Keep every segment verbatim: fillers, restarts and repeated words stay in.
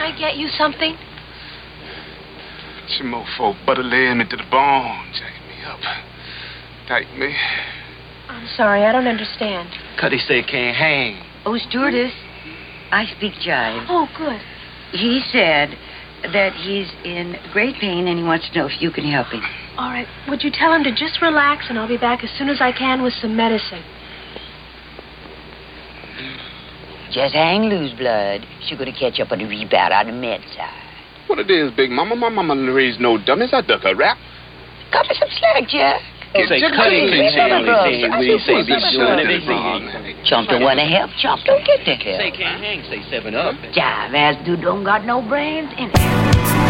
I get you something? Some mofo butter laying me to the bone, jacking me up. Take me. I'm sorry, I don't understand. Cuddy say can't hang. Oh, stewardess, I speak jive. Oh, good. He said that he's in great pain and he wants to know if you can help him. All right. Would you tell him to just relax and I'll be back as soon as I can with some medicine? Just hang loose, blood. She's going to catch up on the rebound on the med side. What it is, Big Mama? My mama raised no dummies. I duck a rap. Cut me some slack, Jack. You say Cuddy can't say anything. We say be doing everything. Chump don't want to help. Chump don't get the help. Say can't hang. Say seven up. Jive ass dude don't got no brains in it.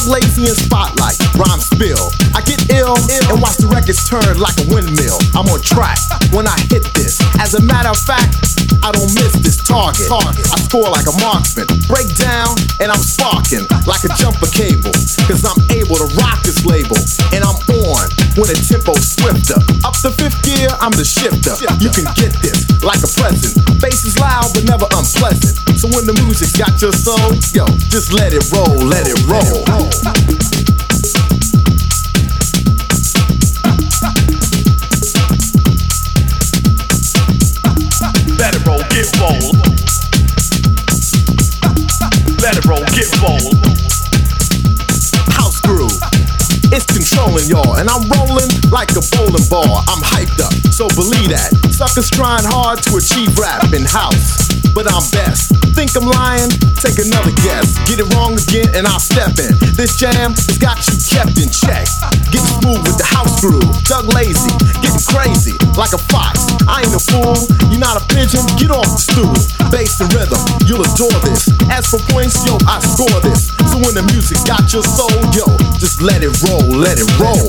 Doug Lazy in Spotlight, rhyme spill. I get ill and watch the records turn like a windmill. I'm on track when I hit this. As a matter of fact, I don't miss this target. I score like a marksman, break down and I'm sparking like a jumper cable. Cause I'm able to rock this label and I'm on when the tempo's swifter. Up the fifth gear, I'm the shifter. You can get this like a present. Bass is loud but never unpleasant. So when the music's got your soul, yo, just let it roll, let it roll. Let it roll, get bold. Let it roll, get bold. House groove, it's controlling y'all, and I'm rolling like a bowling ball. I'm hyped up, so believe that. Suckers trying hard to achieve rap in house, but I'm best. Think I'm lying? Take another guess. Get it wrong again and I'll step in. This jam has got you kept in check. Getting smooth with the house groove. Doug Lazy, getting crazy like a fox. I ain't a fool, you're not a pigeon, get off the stool. Bass and rhythm, you'll adore this. As for points, yo, I score this. So when the music's got your soul, yo, just let it roll, let it roll.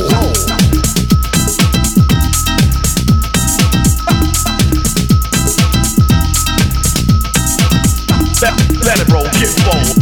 Let, let it roll, get bold.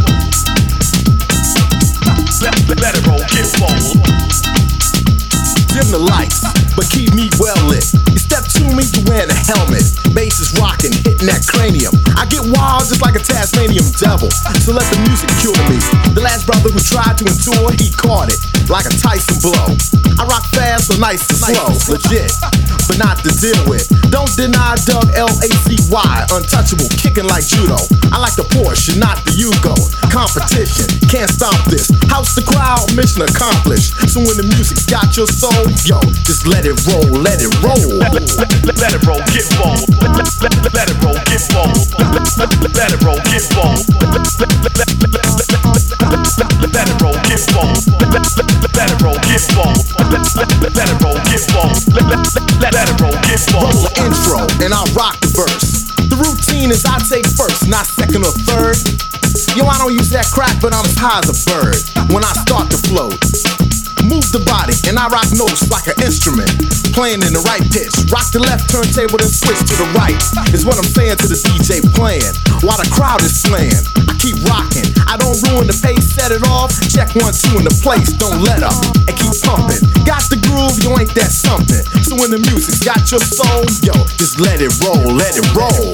Let, let it roll, get bold. Dim the lights, but keep me well lit. You step to me, you wearing a helmet. Bass is rocking, hitting that cranium. I get wild just like a Tasmanian devil. So let the music cure me. The last brother who tried to endure, he caught it like a Tyson blow. I rock fast, so nice and slow, legit, but not to deal with. Don't deny Doug L A C Y, untouchable, kicking like judo. I like the Porsche, not the Yugo. Competition, can't stop this. House the crowd, mission accomplished. So when the music's got your soul, yo, just let it roll, let it roll. Let, let, let, let it roll, get bold. Let, let, let, let it roll, get bold. Let, let, let, let it roll, get bold. Let, let, let, let, let, let, let, let it roll, get bold. Let, let, let, let it roll, get bold. Let, let, let, let it roll, get bold. Let, let, let, let it roll, get bold. Roll the intro and I'll rock the verse. The routine is I take first, not second or third. Yo, I don't use that crack, but I'm as high as a bird when I start to float. Move the body, and I rock notes like an instrument, playing in the right pitch. Rock the left turntable, then switch to the right, is what I'm saying to the D J playing, while the crowd is slaying. I keep rocking, I don't ruin the pace, set it off. Check one, two in the place, don't let up, and keep pumping. Got the groove, you ain't that something. So when the music's got your soul, yo, just let it roll, let it roll.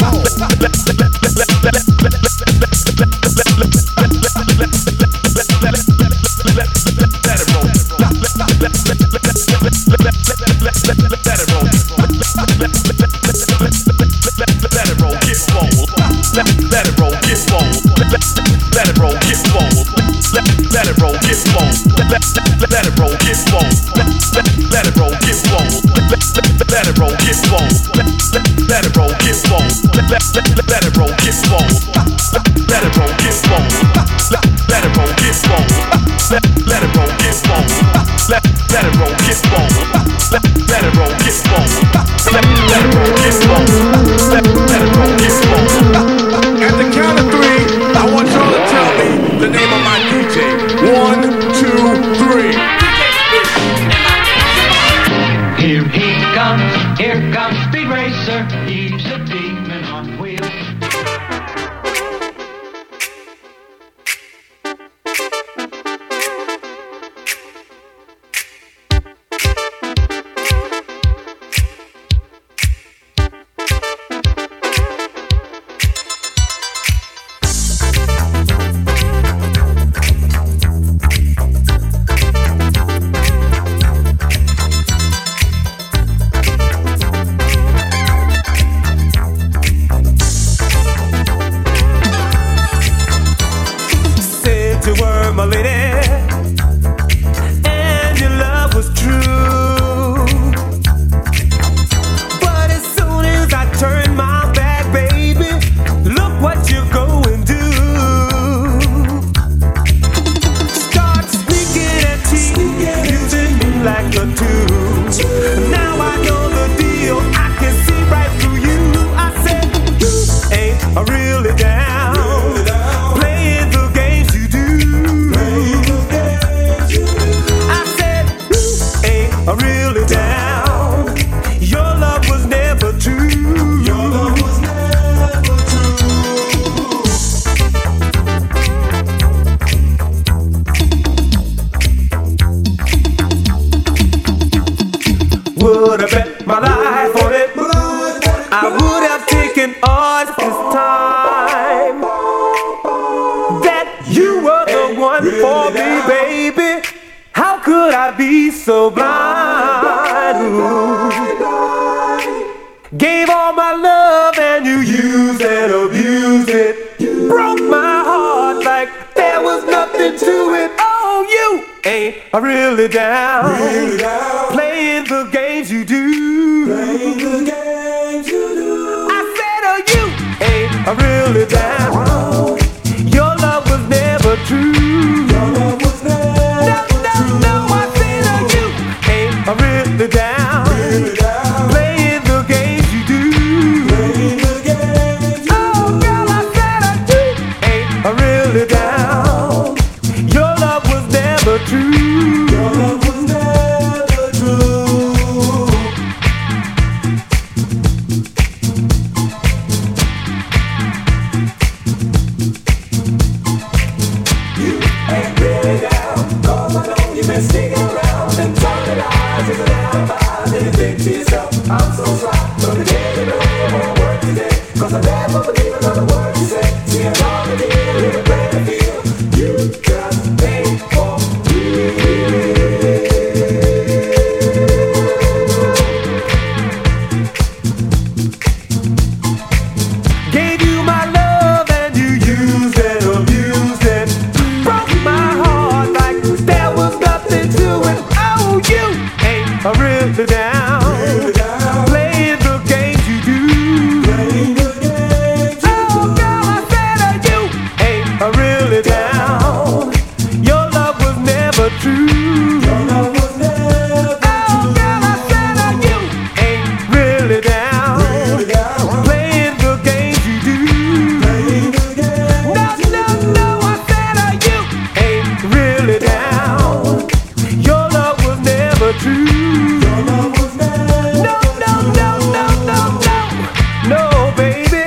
Let it roll. Let it roll. Let it roll, get bold. Let, let it roll, get bold. Let, let it roll, get bold. Let, let it roll, get bold. Let, let it roll, get bold. Let, let it roll, get bold. Let, let it roll, get bold. Let, let it roll, get bold. Let, let it roll, get bold. Let it roll, get bold. Let, let it roll, get bold. Let, let it roll, get bold. Let, let it roll, get bold. Let, let it roll, get bold. Let, let it roll, get bold. Let, let it roll, get bold. At the count of three, I want y'all to tell me the name of my D J. One, two, three. Here he comes, here comes Speed Racer. He's a demon on wheels. would have bet my life on it. I would have taken odds this time that you were the one for me, baby. How could I be so blind? Ooh. Gave all my love and you used and abused it. Broke my heart like there was nothing to it. Oh, you ain't really down, really down. Playing the games you do. Playing the games you do. I said, oh, you ain't really down. Your love was never true. Your love was never true. No, no, no, I said, oh, you ain't really down. Really down. Playing the games you do. Playing the games you oh, do. Girl, I said, oh, you ain't really down. Your love was never true. Your love was never true. You ain't really down, 'cause I know you've been sneaking around and telling the lies as an alibi. Then you think to yourself, I'm so sorry, but the day that I won't work today, 'cause I never believe another word you say. See, I'm on the deal, live a better feel. You just ain't for me. Gave you my love and you used and abused it. Broke my heart like there was nothing to it. Oh, you ain't really down. Really down. Playing the games you do. Playing the games you oh, do. Girl, I said oh, you ain't really down. Your love was never true. Your love was never oh, true. Girl, I said oh, you ain't really down. Really down. Playing the games you do. Playing the games no, you no, do. No, I said oh, you ain't really down. Your love was never true. Your love was never no, no, no, no, no, no, no, baby.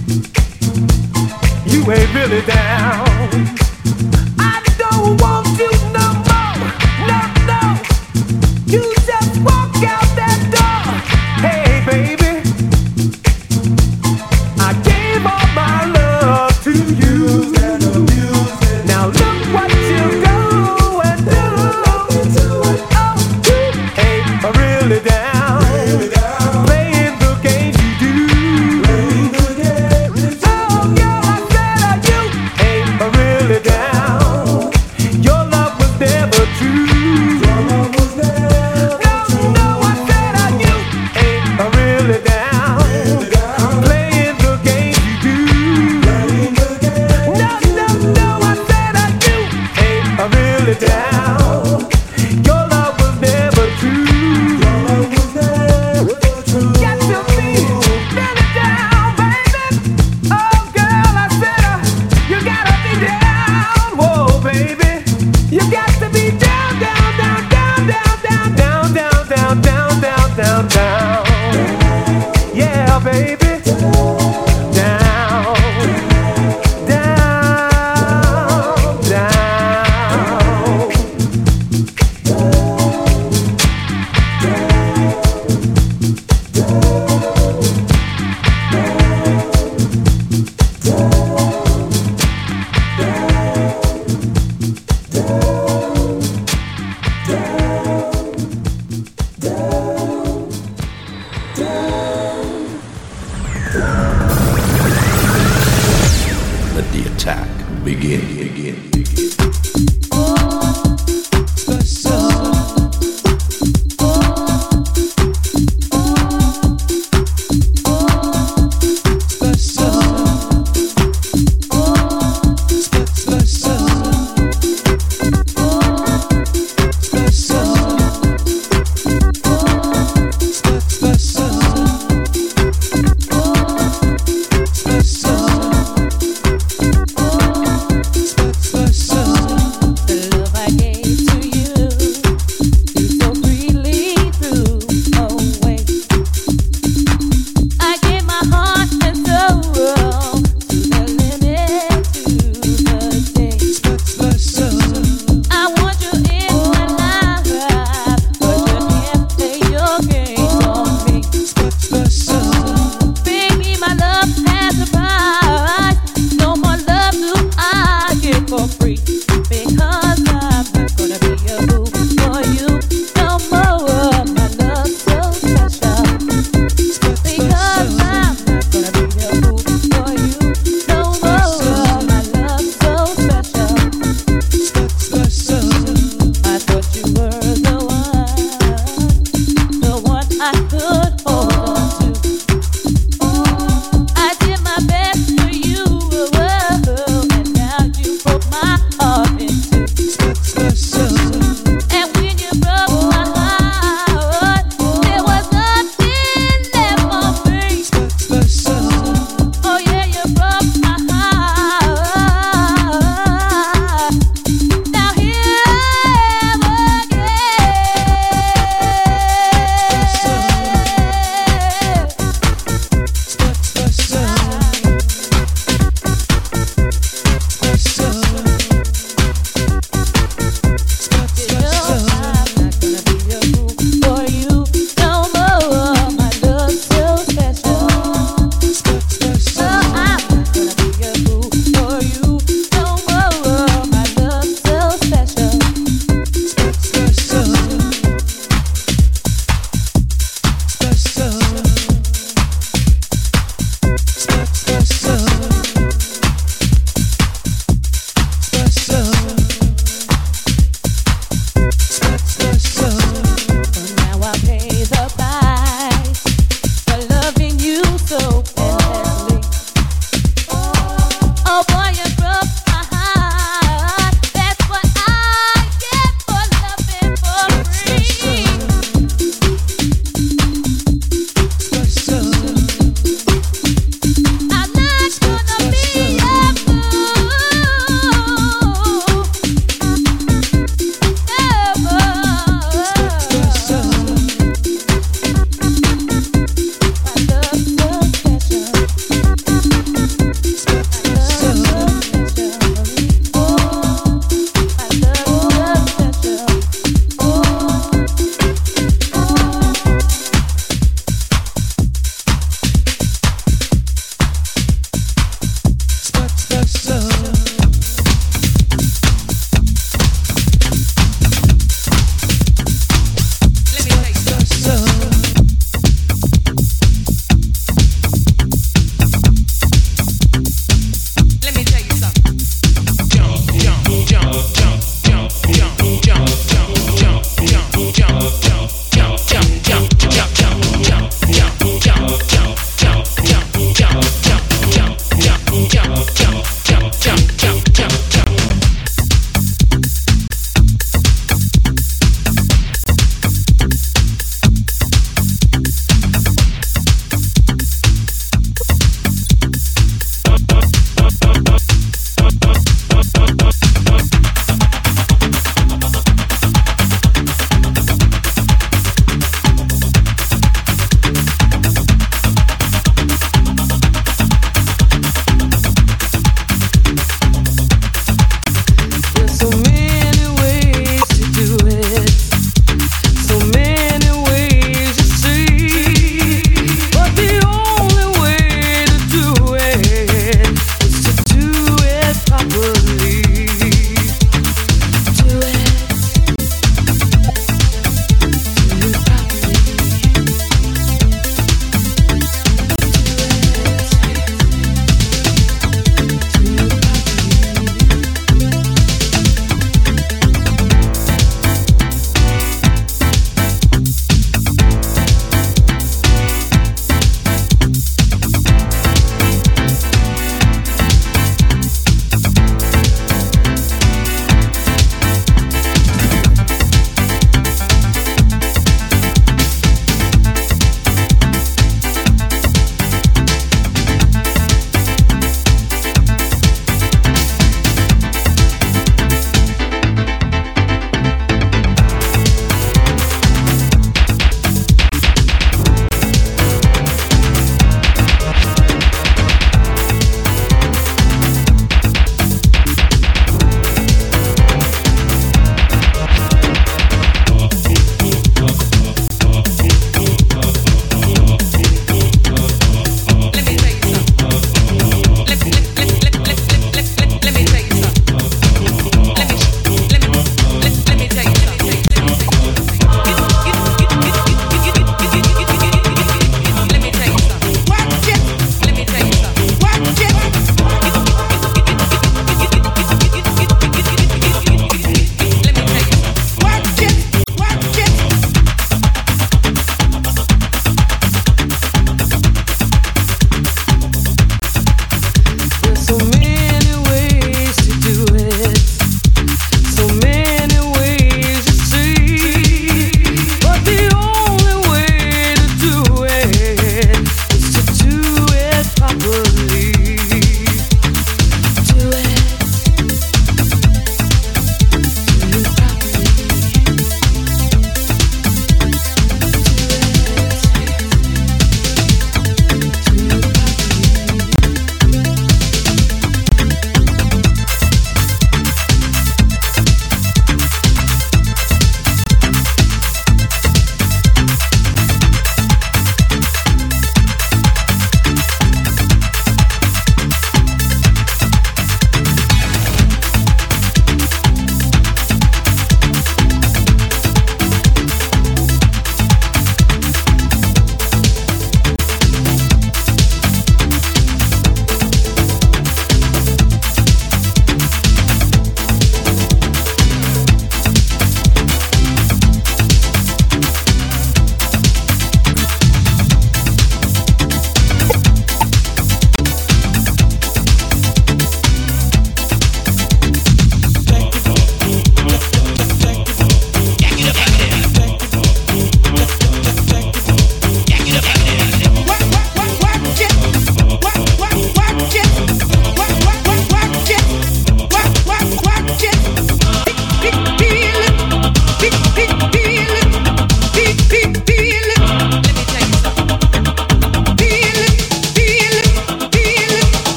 You ain't really down. I don't want you no more. No, no. You just walk out that door. Hey, baby. I gave all my love to you. Now look what you go and do. Oh, you ain't really down. Playing the games you do. Oh, girl, I said oh, you ain't really down. Your love was never true. Your love was never no, true. No, I said oh, you ain't really down. Playing the games you do. Playing the games no, no, no, I said oh, you ain't really down. Your love was never true. Your love was never true. Got to be really down, baby. Oh, girl, I said uh, you gotta be down. Whoa, baby. You got to be down, down, down, down, down, down, down, down, down, down, down, down, down. Yeah, baby. Down, down, down. Down.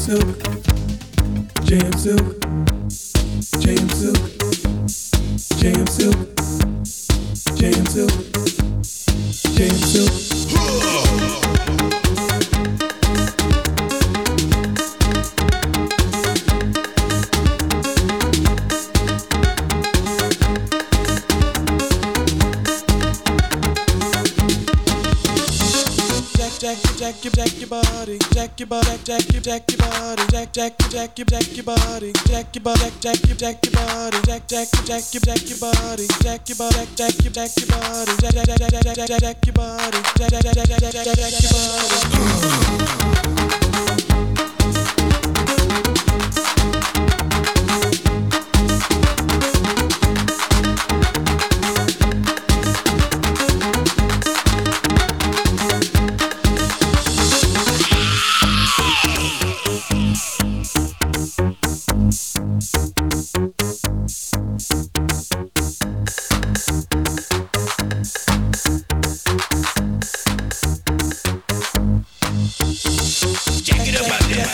Silk, J M Silk, J M Silk, J M Silk, J M Silk, J M Silk. Jack, jack, jack, jack your body, jack your body, jack, jack, jack your body, jack, jack, jack, jack your body, jack your body, jack, jack your body, jack, jack, jack, jack your body, jack your body, jack, jack your body, jack, jack, jack, jack, jack your body, jack, jack, jack, jack, jack your body. Jack it up out there.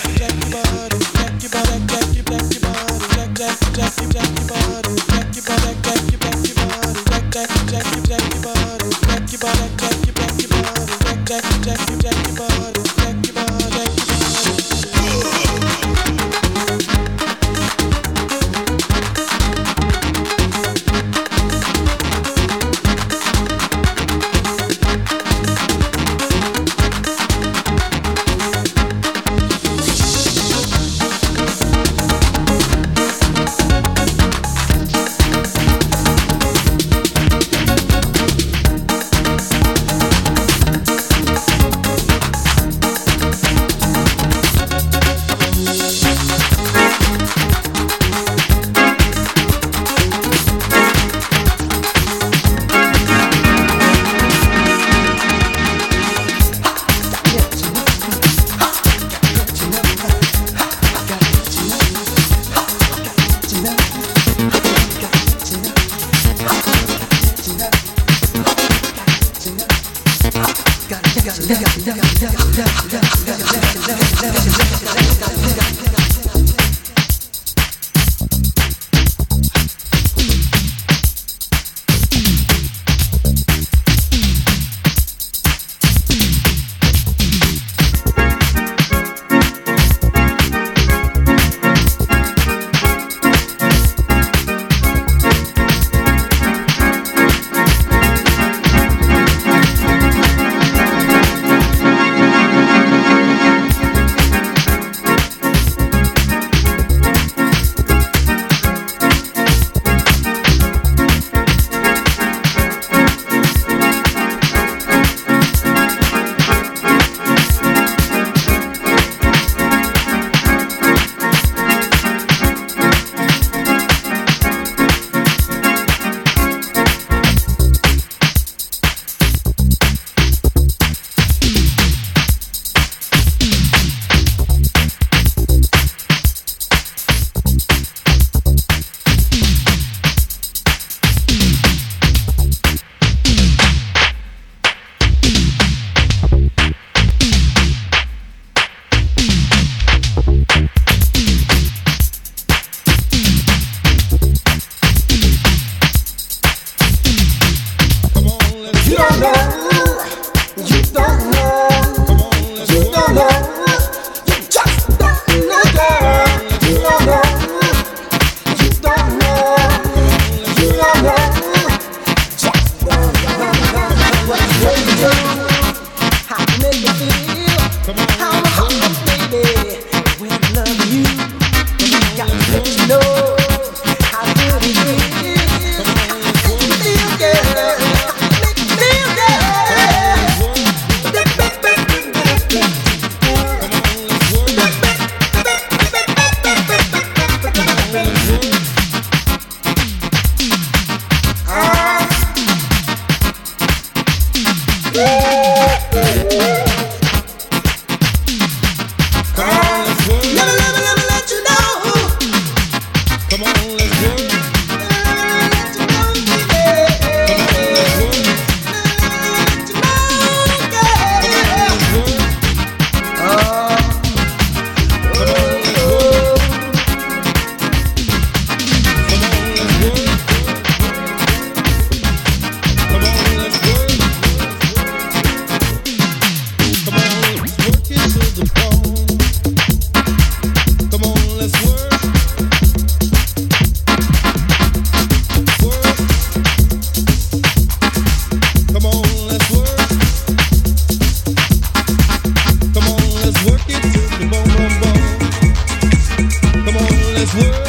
let's work.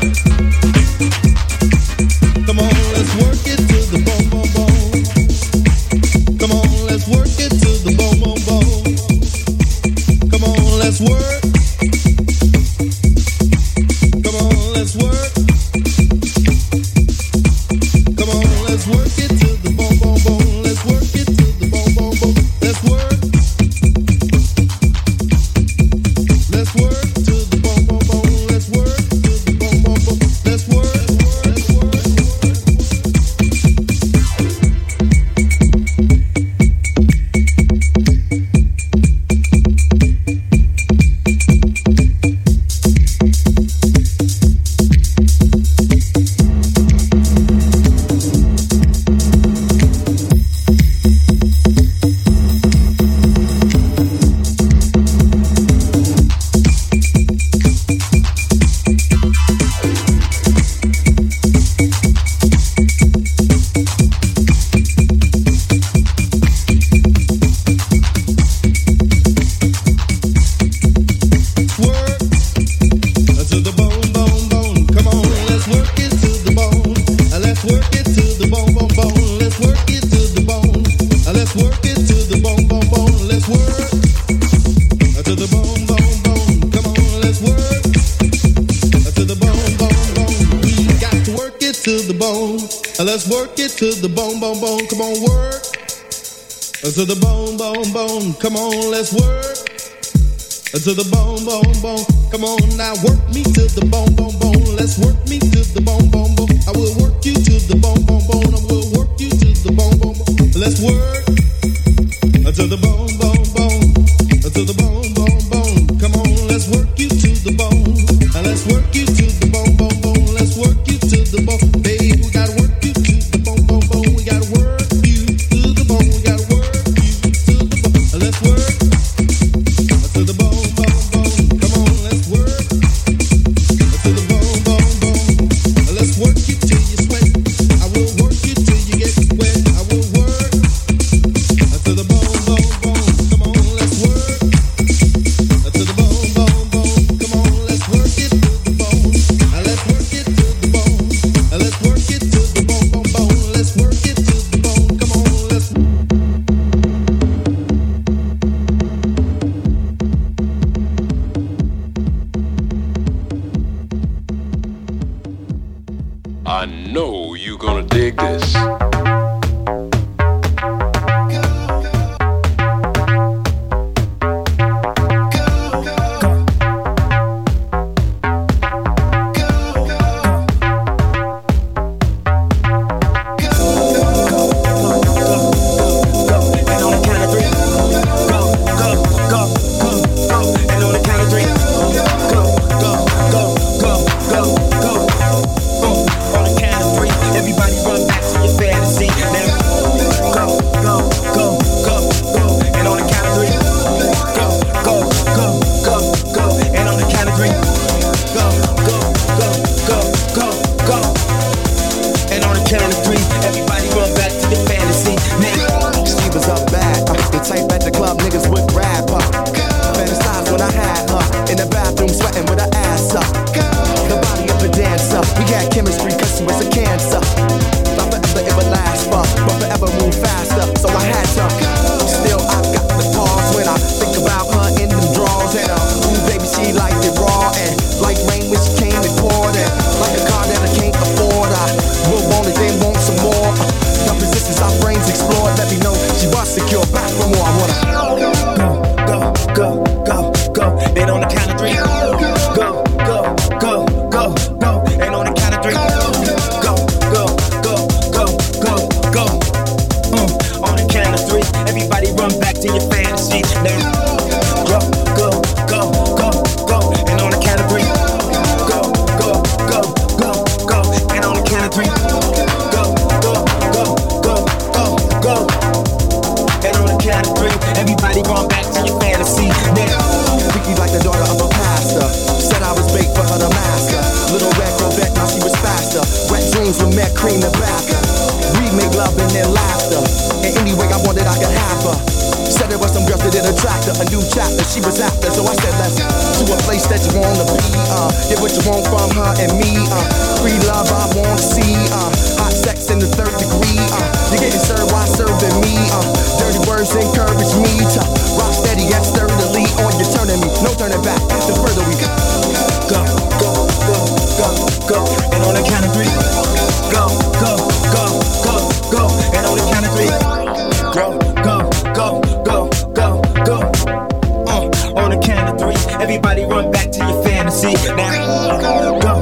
Come on, let's work it to the bone, bone, bone. Come on, let's work it to the bone, bone, bone. Come on, let's work. Come on, let's work. Come on, let's work it to the bone, bone, bone. Let's work it to the bone, bone, bone. Let's work. Let's work to the bone, bone, bone. Let's work to the bone, bone, bone. Let's work. Let's work. Let's work it to the bone, bone, bone. Come on, work to the bone, bone, bone. Come on, let's work to the bone, bone, bone. Come on, now work me to the bone, bone, bone. Let's work me to the bone, bone, bone. I will work you to the bone, bone, bone. I will work you to the bone, bone, bone. Let's work to the bone, bone, bone. To the bone, bone, bone. Come on, let's work you to the bone. Let's work you to the bone, bone, bone. Let's work you to the bone, babe. We gotta work you to the bone, bone, bone. We gotta work you to the bone. We gotta work you to the bone. Let's work to the bone, bone, bone. Come on, let's work to the bone, bone, bone. Let's work you till you sweat. I will work you till you get wet. I will work to the bone, bone, bone. Come on, let's work to the bone, bone, bone. Come on, let's work it to the bone. Let's work it to the bone. Let's work it to the bone, bone, bone. Let's work it to the bone. Come on, let's. I know you're gonna dig this. Everybody run back to your bed. there were some girls that did attract her. A new chapter she was after, so I said let's to a place that you wanna be. Uh, get what you want from her and me. Uh, free love I wanna see. Uh, hot sex in the third degree. Uh, you're getting served while serving me. Uh, dirty words encourage me to rock steady and sturdily. On your turning me, no turning back. The further we go, go, go, go, go, go. And on the count of three, go, go, go, go, go. And on the count of three, go, go, go, go, go, go. Uh, on the count of three, everybody run back to your fantasy. Now, go.